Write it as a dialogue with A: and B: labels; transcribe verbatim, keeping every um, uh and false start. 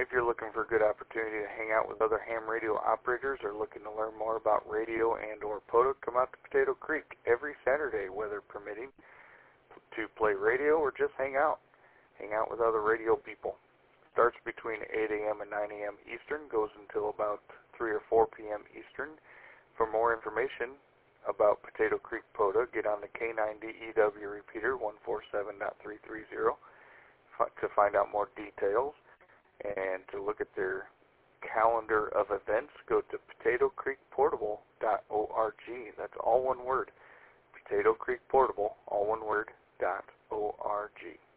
A: If you're looking for a good opportunity to hang out with other ham radio operators or looking to learn more about radio and or P O T O, come out to Potato Creek every Saturday, weather permitting, to play radio or just hang out. Hang out with other radio people. Starts between eight a.m. and nine a.m. Eastern, goes until about three or four p.m. Eastern. For more information about Potato Creek P O T O, get on the K nine D E W repeater one forty-seven point three three zero to find out more details. And to look at their calendar of events, go to potato creek portable dot org. That's all one word. Potato Creek Portable, all one word, dot O R G.